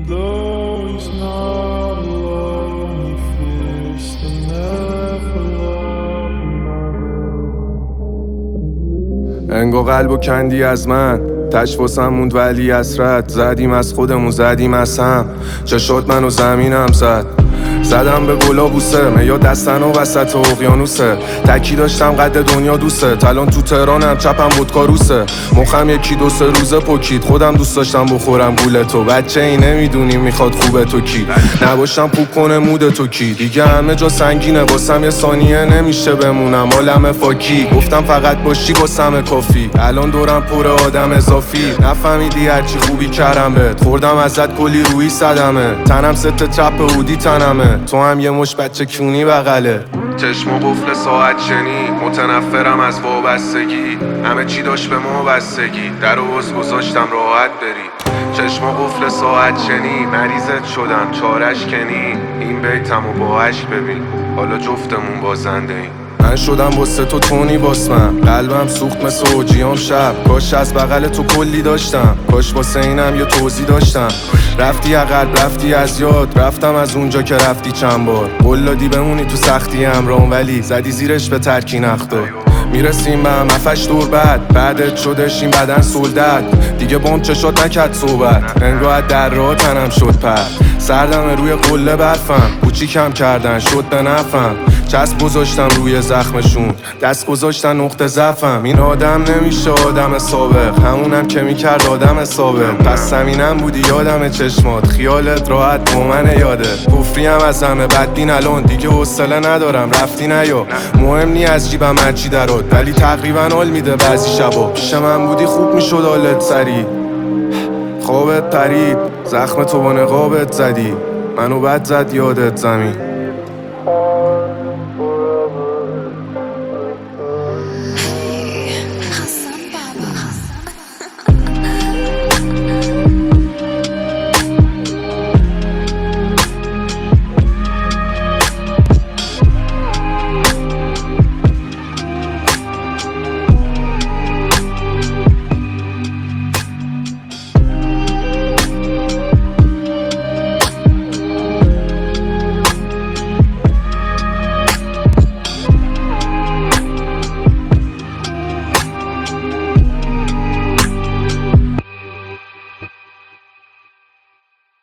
Though he's not alone, he fears to never love another. انگار قلب و کندی از من، تش واسم موند ولی اسرت. زدیم از خودمون زدیم از هم، چه شد منو زمینم زد. زدم به گلا بوسه، میا دستن و وسط اقیانوسه. تکی داشتم قد دنیا دوسته، الان تو تهرانم چپم ودکاروسه. مخم یکی دو سه روزه پکید، خودم دوست داشتم بخورم گول تو. بچه ای نمیدونی میخواد خوبه تو کی، نباشم خوب کنه مود تو کی. دیگه همه جا سنگینه واسم، یه ثانیه نمیشه بمونم عالم فاکی. گفتم فقط باشی واسم کافی، الان دورم پر آدم اضافی. نفهمیدی هرچی خوبی کردم بهت، خوردم ازت کلی روی صدمه. تنم ست چپ اودی تنمه، تو هم یه مش بچه کونی بغله. چشم و قفل ساعت شنی، متنفرم از وابستگی. همه چی داشت به ما بستگی، در و باز گذاشتم راحت بری. چشم و قفل ساعت شنی، مریضت شدم چارش کنی. این بیتم و با عشق ببین، حالا جفتمون بازنده ایم. من شدم واسه تو تونی باس، من قلبم سوخت مثل اوجیام شب. کاش از بغل تو کلی داشتم، کاش واسه اینم یه توضیح داشتم. رفتی عقب رفتی از یاد، رفتم از اونجا که رفتی چند بار. قول دادی بمونی تو سختی همراهم، ولی زدی زیرش به ترکی نختار. میرسیم به هم افش دور بعدت شدش این بدن سلدت. دیگه بام چشات نکرد صحبت، انگاه در راه تنم شد پر. سردم روی قله برفم، کوچیکم کردن شد به نفهم. چسب گذاشتم روی زخمشون، دست گذاشتن نقطه ضعفم. این آدم نمیشه آدم سابق، همونم که میکرد آدم سابق. پس زمینم بودی یادم چشمات، خیالت راحت با من یاده. کفریم از همه بدبین الان، دیگه حوصله ندارم رفتی نیا. مهم نی از جیبم هرچی درات، ولی تقریبا حال میده بعضی شبا. پیش من بودی خوب میشد حالت سری، خوابت پرید زخم تو با نقابت زدی. منو بد زد یادت زمین.